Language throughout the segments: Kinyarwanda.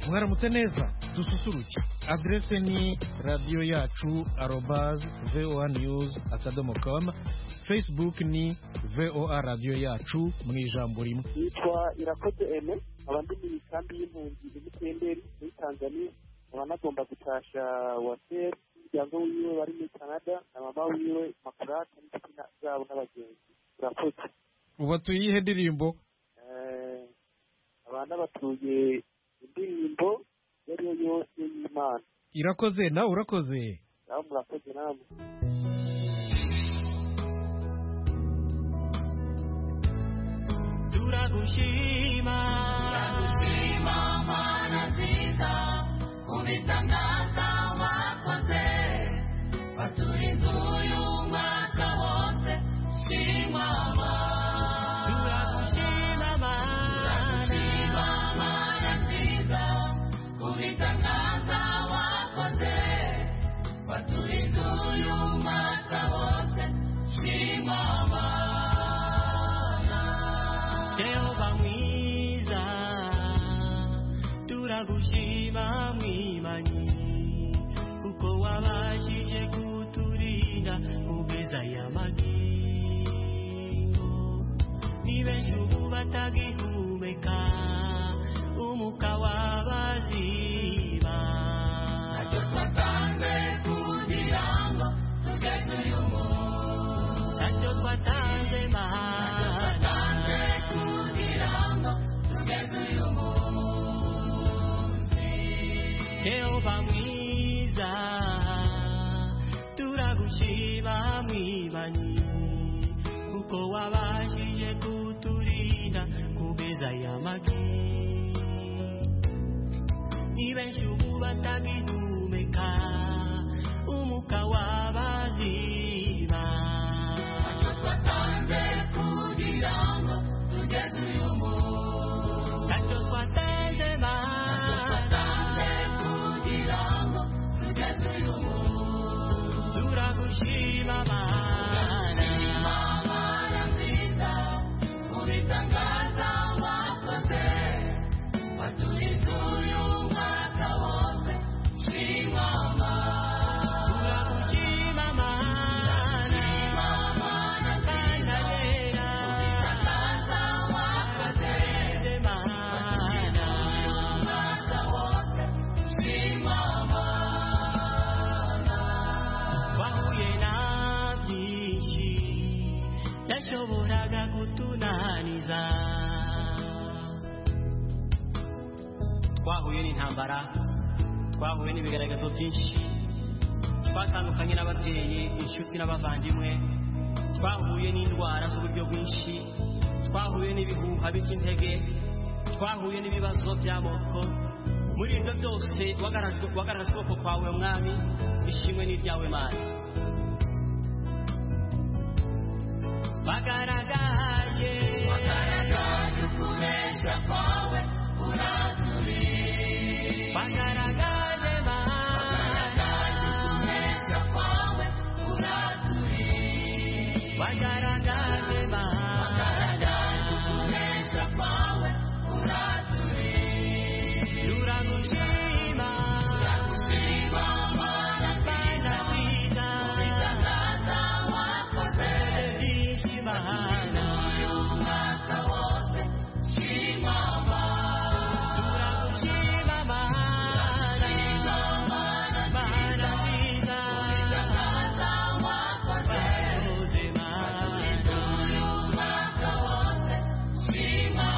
mwaramutse neza dususuruke. Adresse ni radio yacu @voanews.com. Facebook ni VOA radio yacu mu ijambo rimwe. Yitwa Irakoze Eme, abandi ni kambi y'impunzi y'Itemberi muri Tanzania. Abanagomba gutasha Waser umuryango wiwe bari muri Canada na mama wiwe Makurata n'inshuti zabo n'abagenzi. Irakoze. Ubu tuyihe ndirimbo? Abana batuye indirimbo yariyo yose y'Imana. Irakoze nawe urakoze. Nawe murakoze namwe. Turagushima Mana nziza ubitangaza wakoze waturinze uyu mwaka wose shima turagushima Mana nziza ubitangaza wakoze waturinze uyu mwaka wose shima Jehova mwiza turagushima mwimanyi kuko wabashije kuturinda kugeza y'amagingo nibe ubu batagihumeka umuka wabaziba ntacyo twatanze kugira ngo tugeze uyu munsi ntacyo twatanze Jehova mwiza turagushima mwimanyi kuko wabashije kuturinda kugeza y'amagingo ni benshi ubu batagihumeka umuka wabaziba ntacyo twatanze kugira ngo tugeze uyu munsi ntacyo twatanze turagushima Mana nziza ubitangaza wakoze waturinze uyu mwaka wose shima turagushima Mana yera ubitangaza wakoze waturinze uyu mwaka wose shima yashoboraga kutunaniza twahuye n'intambara twahuye n'ibigaragazo byinshi twatandukanye n'ababyeyi inshuti n'abavandimwe twahuye n'indwara z'uburyo bwinshi twahuye n'ibihuha by'intege twahuye n'ibibazo by'amoko muri ibyo byose wagaragaje ukuboko kwawe mwami ishimwe n'iryawe Mana wagaragaje ukunesha kwawe uraturi wagaragaje ukunesha kwawe uraturi wagaragaje ukunesha kwawe uraturi turagushima Mana nziza ubitangaza wakoze Mana uyu mwaka wose shima turagushima Mana nziza ubitangaza wakoze uyu mwaka wose shima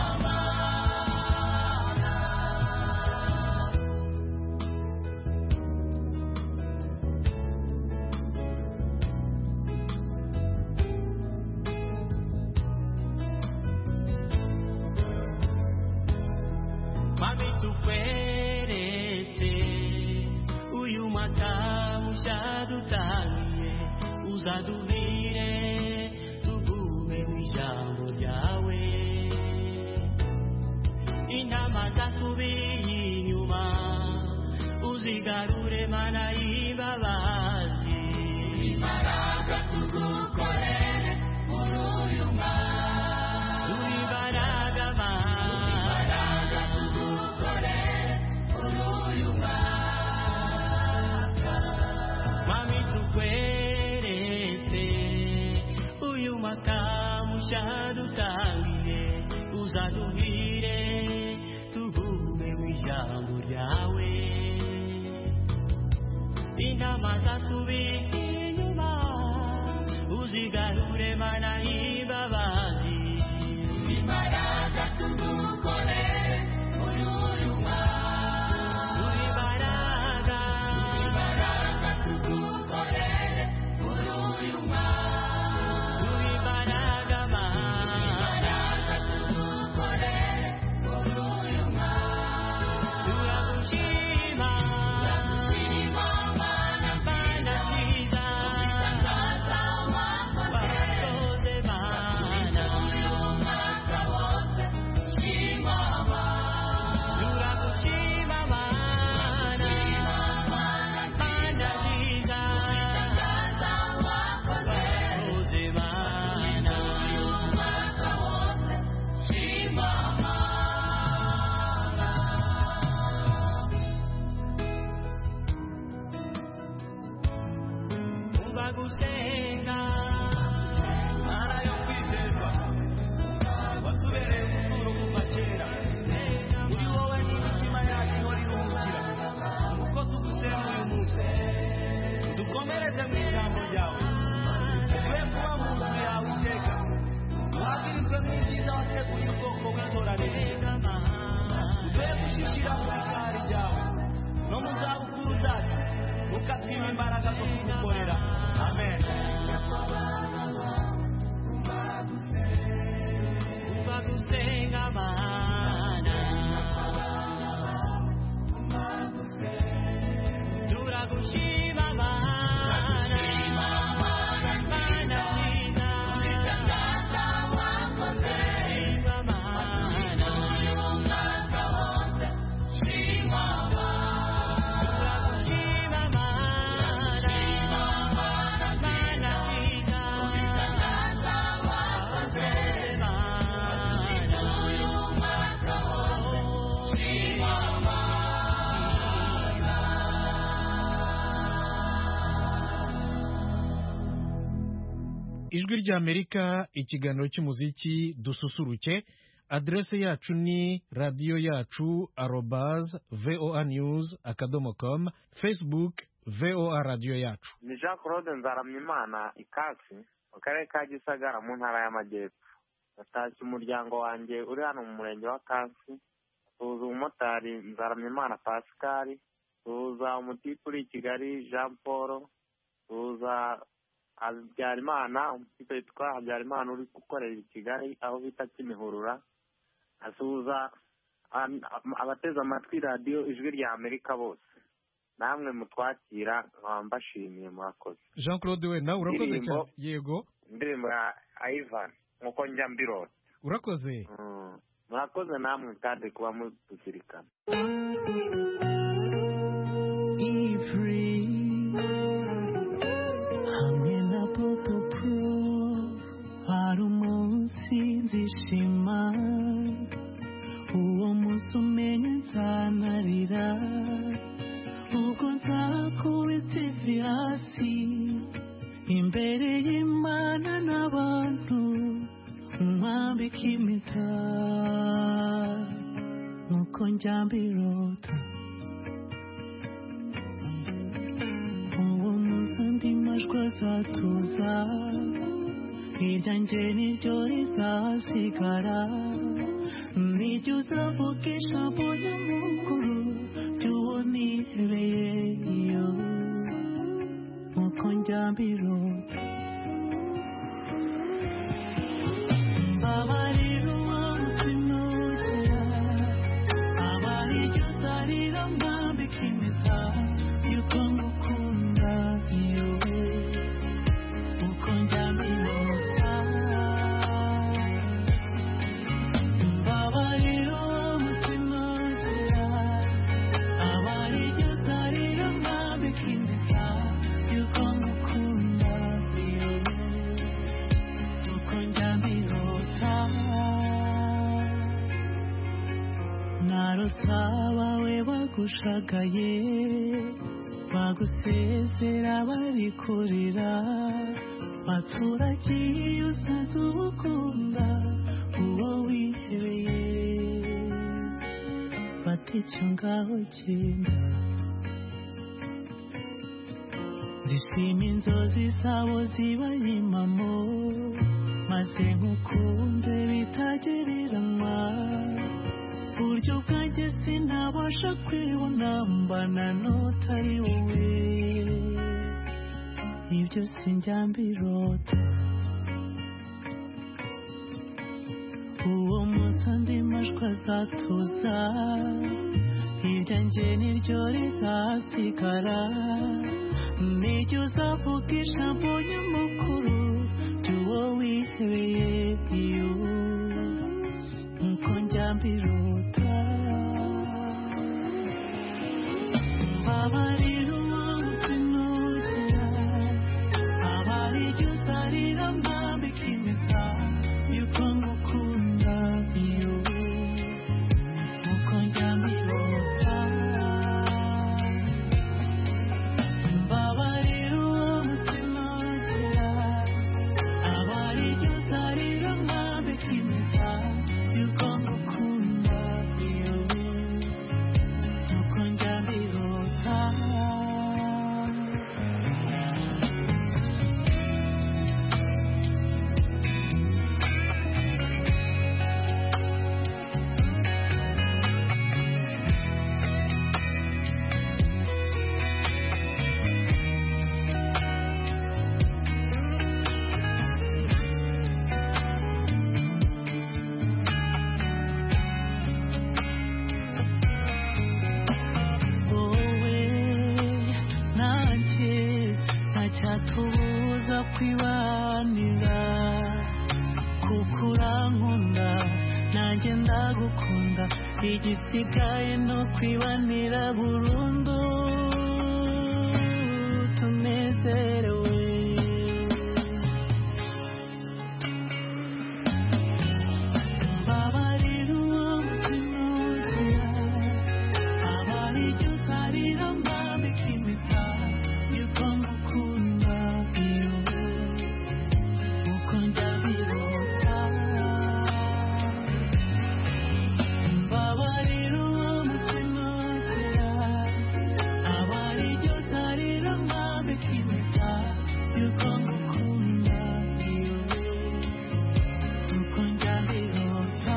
Mami tukweretse uyu mwaka mushadutangiye uzadubire tugume mu ijambo ryawe intama zasubiye inyuma uzigarure Mana y'imbabazi imbaraga tugukorere muri uyu mwaka imbaraga Mana uzaduhire tugume mu ijambo ryawe intama zasubira inyuma uzigarure mana y'imbabazi imbaraga tugukorere muri uyu mwaka imbaraga tugukorere muri uyu mwaka imbaraga tugukorere muri uyu mwaka turagushima mana nziza ubitangaza wakoze mana uyu mwaka wose shima turagushima mana nziza ubitangaza wakoze mana uyu mwaka wose shima umva gusenga mana yo kwizerwa watubereye ubuturo kuva kera muri wowe n'imitima yacu ihora iruhukira uko tugusenga uyu munsi dukomereze mu ijambo ryawe twe kuba mu nzu yawe iteka uhagirizwe mu ibyiza wateguye ubwoko bw'intorane twe gushishira mu bikari ryawe no mu zabukuru zacu ukatwima imbaraga zo kugukorera amen umva gusenga mana turagushima mana nziza ubitangaza wakoze mana uyu mwaka wose shima turagushima mana nziza ubitangaza wakoze mana uyu mwaka wose shima ijwi ry'Amerika ikiganiro cy'umuziki dususuruke adresse yacu ni radio yacu @voanews.com Facebook VOA radio yacu ni Jean Claude Nzaramyimana ikasi mu karere ka Gisagara mu ntara y'Amajyepfo natashye umuryango wanjye uri hano mu murenge wa Kansi tuza umumotari Nzaramyimana Pascal tuza umutipe uri i Kigali Jean Paul tuza Habyarimana umutipe witwa Habyarimana uri gukorera i Kigali aho bita Kimihurura asuhuza abateze amatwi radiyo ijwi rya Amerika bose namwe mutwakira mbashimiye murakoze. Jean Claude we nawe urakoze cyane. Yego indirimbo ya Ivan nkuko njya mbirota. Urakoze. Murakoze namwe kandi kuba mutuzirikana. Nzishima uwo munsi umenye nzanarira ubwo nzakubita ivi hasi imbere y'Imana n'abantu nkwambika impeta nkuko njya mbirota uwo munsi andi majwi azatuza hirya njye niryo rizasigara nijya uzavuga ijambo nyamukuru ry'uwo nihebeye iyo nkuko njya mbirota mbabarira umunsi nugera abari iryo uzarira mbambika impeta yuko ngukunda iyo nkuko njya mbirota mbabarira umunsi nugera abari iryo uzarira mbambika impeta yuko ngukunda iyo nkuko njya mbirota narosaba we bagushagaye bagusezera bari kurira baturagiye usaze ubukunda uwo wihebeye icyo ngaho genda zishima inzozi zabo zibaye impamo maze nkukunde bitagereranywa buryo bwanjye sinabasha kwibona mbana n'utari wowe ibyo sinjya mbirota uwo munsi andi majwi azatuza ibyanjye niryo rizasigara nijye uzavuga ijambo nyamukuru ry'uwo wihebeye iyo nkuko njya mbirota abarira umunsi nuzira abari jye uzarira mbambika impeta yuko ngukunda iyo nkuko njya mbirota mbabarira umunsi nuzira abari jye uzarira mbambika impeta yuko ngukunda iyo nkuko njya mbirota wowe nanjye ntacyatubuza kwibanira kuko urankunda nanjye ndagukunda igisigaye no kwibanira burundu tunezerewe mbabarira umunsi nuzira abari jye uzarira mbambika impeta yuko ngukunda iyo uko njya mbirota mbabarira umunsi nuzira abari jye uzarira mbambika impeta yuko ngukunda iyo uko njya mbirota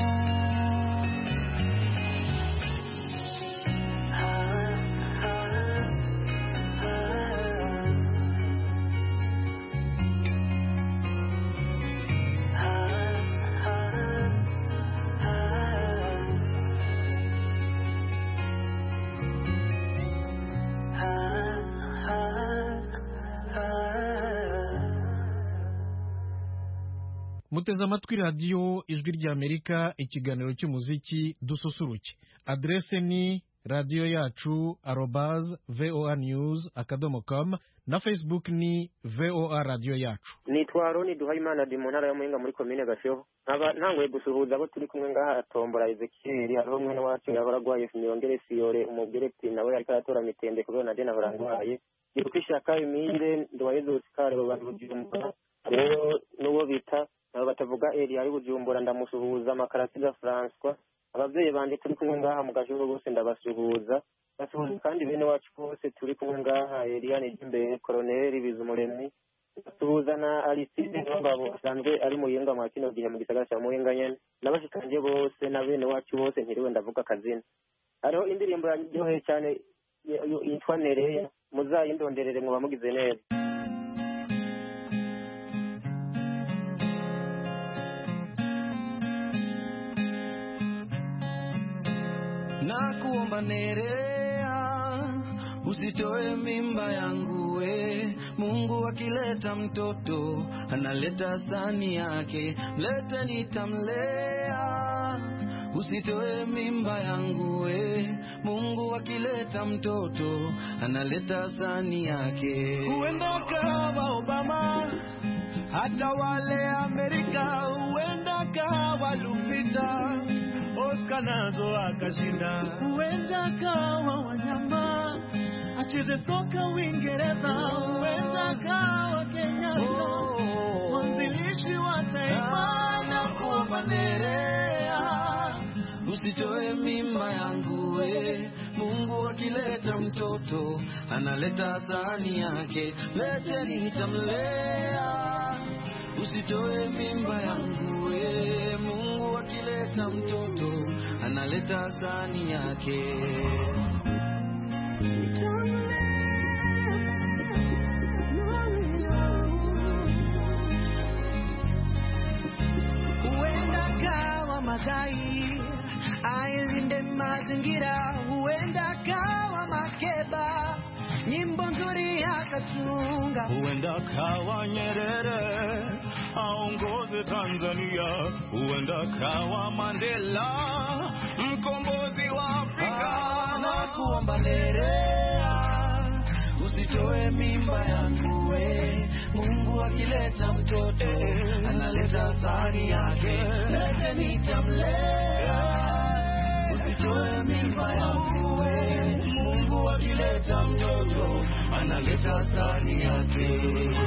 muteze amatwi radiyo ijwi ry'amerika ikiganiro cy'umuziki dususuruke adrese ni radiyo yacu @voanews.com na facebook ni voa radiyo yacu. nitwa Aroni Duhayimana ndi mu ntara ya Muyinga muri komine Gashoho nkaba ntanguye gusuhuza abo turi kumwe ngaha Tombora Ezekiel hariho mwene wacu yahora arwaye Niyongere Siyore umugereti nawe ariko aratora mitende kubera na Dena barangwaye Giruka Ishaka Emile Nduwayezu Oscar Bujumbura rero n'uwo bita nabo batavuga Eli ari Bujumbura ndamusuhuza Makarasiga François abavyeyi banje turi kumwe ngaha mu Gashoho bose ndabasuhuza basuhuza kandi bene wacu bose turi kumwe ngaha Eliane Jimbere Colonel Bizumuremyi basuhuza na Aristide Ngabo asanzwe ari Muyinga mu kino gihe mu gisagara cya Muyinga nyene n'abashikanje bose na bene wacu bose ntiriwe ndavuga kazina hariho indirimbo yanyoheye cyane yitwa Nereya muzayindonderere mwa mugize neza nakuomba Nerea usitoe mimba yangu we Mungu akileta mtoto analeta sani yake lete nitamlea usitoe mimba yangu we Mungu akileta mtoto analeta sani yake huenda kawa Obama hata wale Amerika huenda kawa Lupita Oscar nazo akashinda huenda kawa wanyama acheze soka Uingereza huenda kawa Kenyatta mwanzilishi wa taifa na kuomba Nerea usitoe mimba yangu we. Mungu akileta mtoto analeta sahani yake, lete nitamlea. Usitoe mimba yangu we. Mungu akileta mtoto analeta sahani yake. Huenda kawa Masai ailinde mazingira, huenda kawa Makeba nyimbo nzuri akatunga, huenda kawa Nyerere aongoze Tanzania, huenda kawa Mandela mkombozi wa Afrika. Na kuomba Nerea, usitoe mimba yangu we. Mungu akileta mtoto analeta sahani yake, lete nitamlea. Usitoe mimba yangu we. Mungu akileta mtoto analeta sahani yake.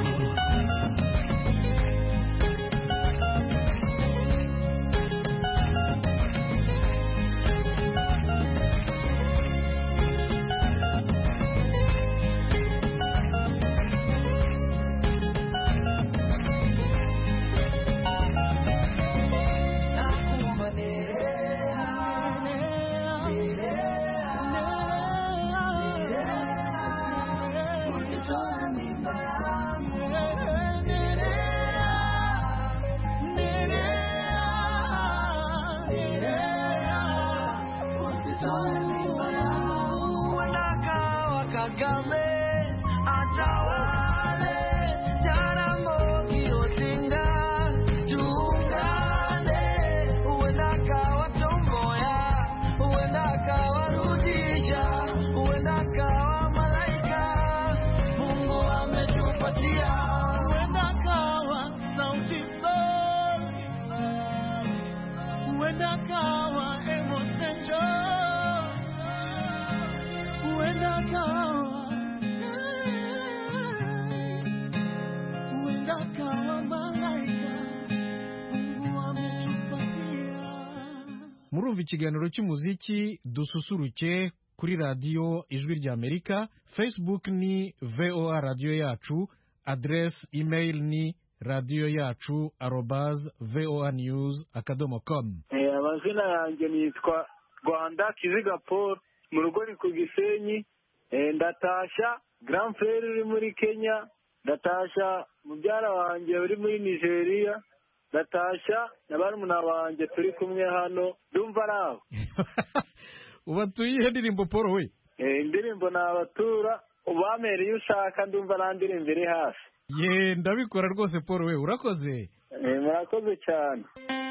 Murumva ikiganiro cy'umuziki dususuruke kuri radiyo Ijwi ry'Amerika. Facebook ni VOA radiyo yacu, address email ni radiyo yacu @voanews.com. Amazina yanjye nitwa Rwanda Kiziga Paul, mu rugo ni ku Gisenyi. Ndatasha grand frère uri muri Kenya, ndatasha mubyara wanjye uri muri Nigeria, ndatasha na barumuna wanjye turi kumwe hano. Ndumva araho ubatuye ihe ndirimbo Paul we? Indirimbo nabatura ubamere iyo ushaka, ndumva nandirimbo iri hafi. Ye ndabikora rwose Paul we, urakoze. Murakoze cyane.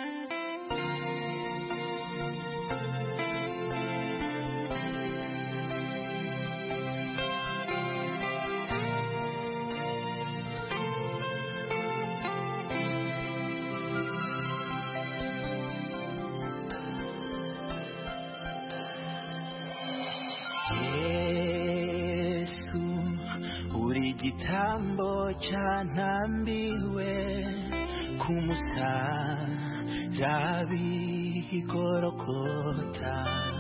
Igitambo cyantambiwe ku musaraba i Golgotha,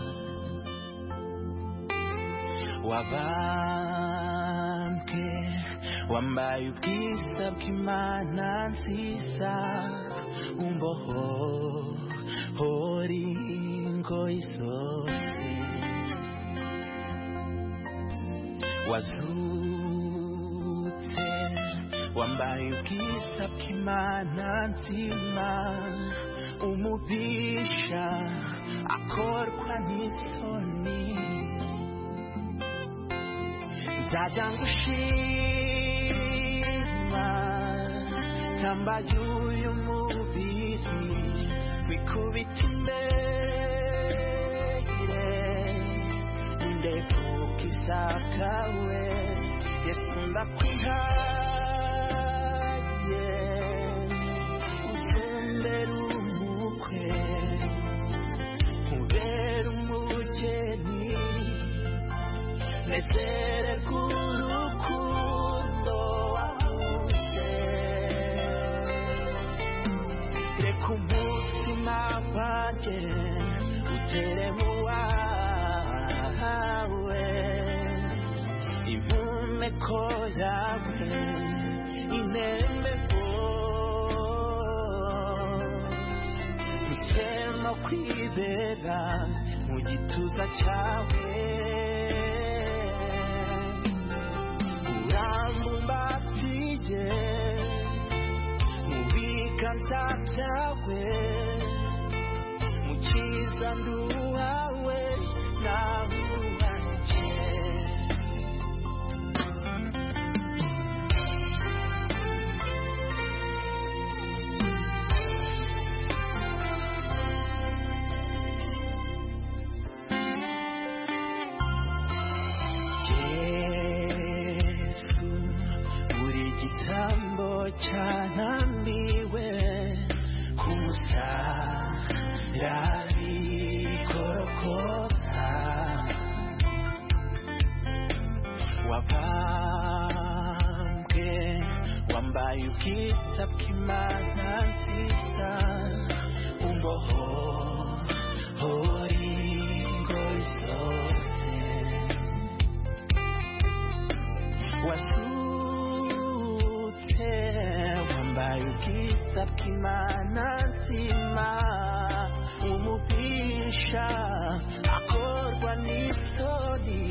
wabambwe wambaye ubwiza bw'Imana nziza, umbohora ingoyi zose, wambaye ubwiza bw'Imana nzima, umubisha akorwa n'isoni. Nzajya ngushima tambaye uyu mubiri, wikubita imbere ndefuka isakawe. Yesu ndakwihaye usumbere umukwe, ubere umugeni, nezererwe urukundo wakunze. Reka umutima wanjye nsezere mu wawe impumeko yawe inembeko nsema kwibera mu gituza cyawe urambumbatiye mu biganza byawe mu cyiza nduhawe nawe uwanje igitambo cyanambiwe ku musaraba Golgotha wabambwe wambaye ubwiza bw'Imana nziza umbohora ingoyi zose wambaye ubwiza bw'Imana nzima umubisha akorwa n'isoni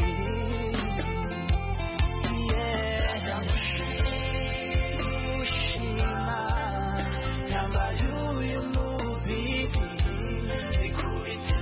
ushima yambaye uyu mubiri ikubita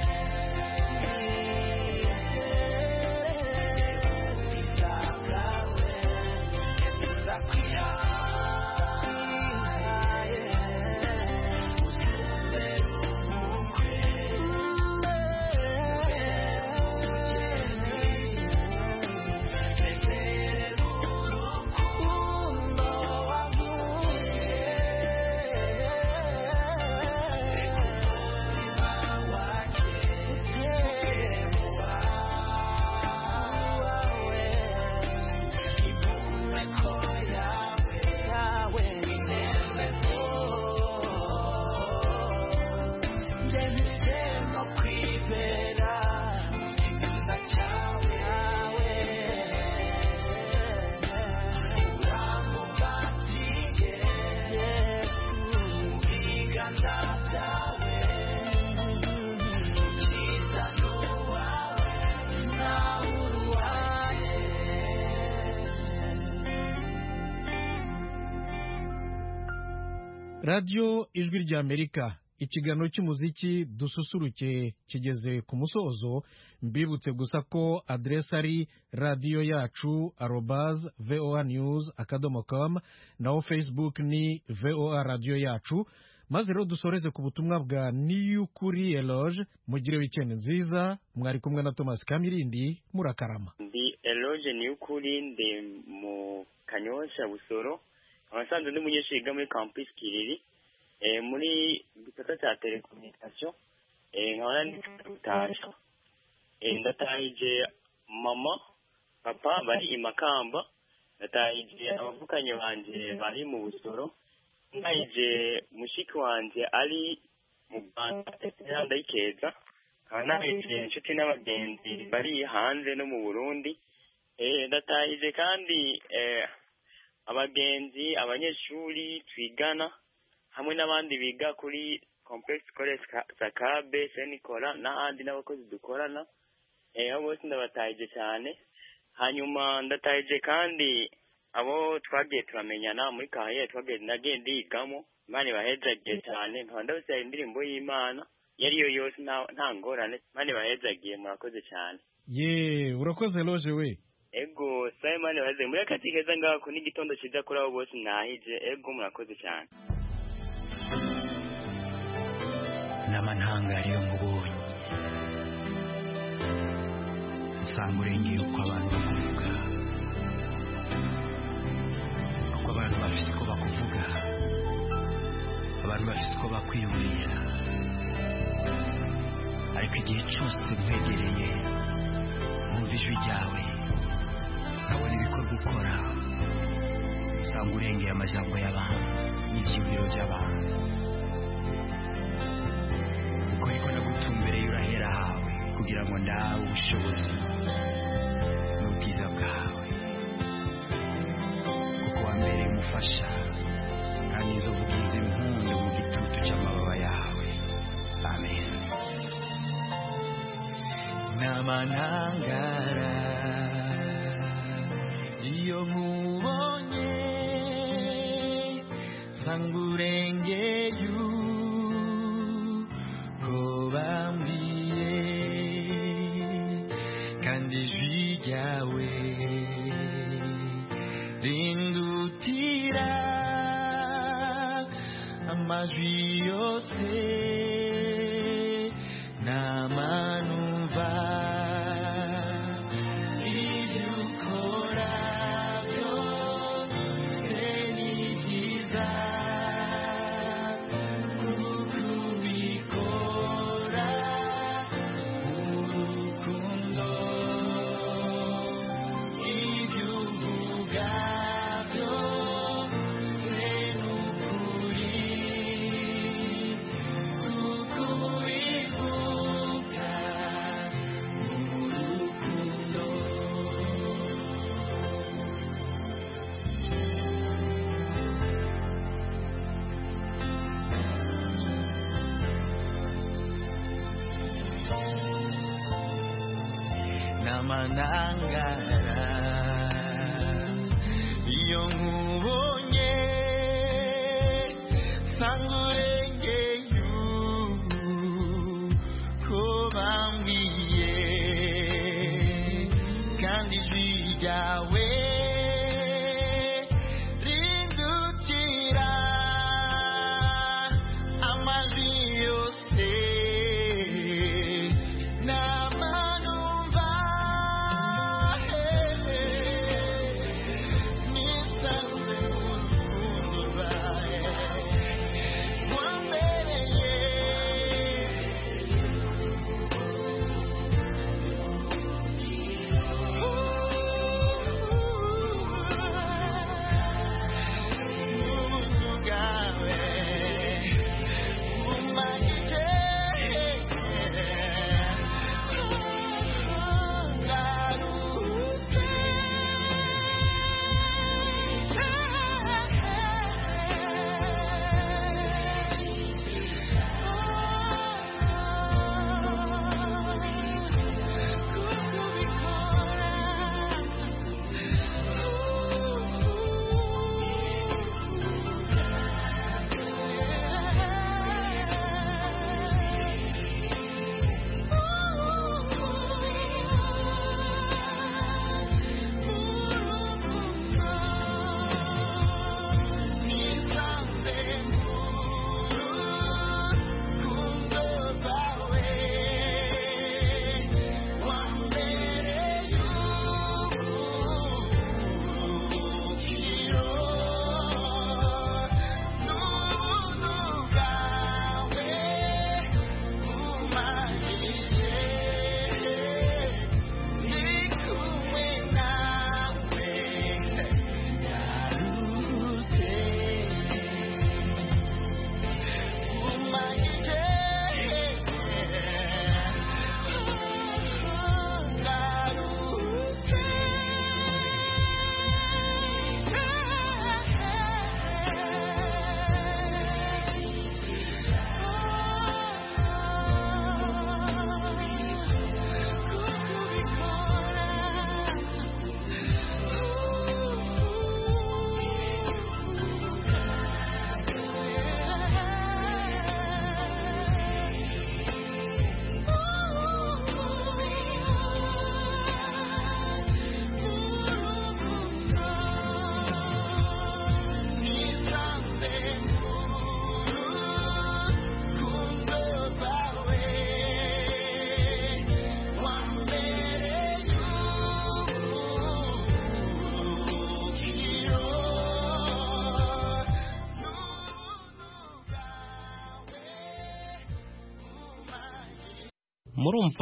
radiyo ijwi ry'Amerika ikiganiro cy'umuziki dususuruke kigeze ku musozo mbibutse gusa ko aderesi ari radiyo yacu @voanews.com naho Facebook ni VOA radiyo yacu maze rero dusoreze ku butumwa bwa Niyukuri Eloge mugire weekend nziza mwari kumwe na Thomas Kamirindi murakarama ndi Eloge Niyukuri ndi mu Kanyosha Busoro abasanzwe ndi munyeshuri yiga muri campus Kiriri muri gisata cya telecommunication nkabona ndi gutasha ndatahije mama papa bari i Makamba ndatahije abavukanye banje bari mu Busoro ndahije mushiki wanje ari mu Rwanda ndayikeza nahije inshuti n'abagenzi bari hanze no mu Burundi ndatahije kandi abagenzi abanyeshuri twigana hamwe n'abandi biga kuri complex college Sakabe Saint-Nicolas n'ahandi n'abakozi dukorana abo bose ndabatahije cyane hanyuma ndatahije kandi abo twagiye turamenyana muri kahaye twagiye nagiye ndigamo Imana ibahezagiye cyane nkaba ndabasaba indirimbo y'Imana yariyo yose nta ngorane Imana ibahezagiye murakoze cyane urakoze Loje we ego Simon waze muri katigeza ngako n'igitondo kiza kuri abo bose nahije ego murakoze cyane n'amantanga ariyo mubonye nsanga urengeye uko abantu bakuvuga kuko abantu bafite uko bakuvuga abantu bafite uko bakwiyumvira ariko igihe cyose nkwegereye mwumva ijwi ryawe nkabona ibikorwa ukora usanga urengeye amajambo y'abantu n'ibyiyumviro by'abantu uko ariko nagutumbereye urahera ubushobozi n'ubwiza bwawe kuko wambereye umufasha kandi nzovugiriza impundu mu gitutu cy'amababa yawe. Amen. Namanangara iyo nkubonye sangurengeye uko bambwiye kandi ijwi ryawe rindutira amajwi yose namanumva ibyo ukora byose ni byiza kuko ubikora urukundo ibyo uvuga byose ni ukuri kuko ubivuga urukundo. Namanangara iyo nkubonye sangurengeye uko bambwiye kandi ijwi ryawe rindutira amajwi yose namanumva nisanze mu rukundo rwawe wambereye ubuntu bwawe bumpagije ngarutse murumva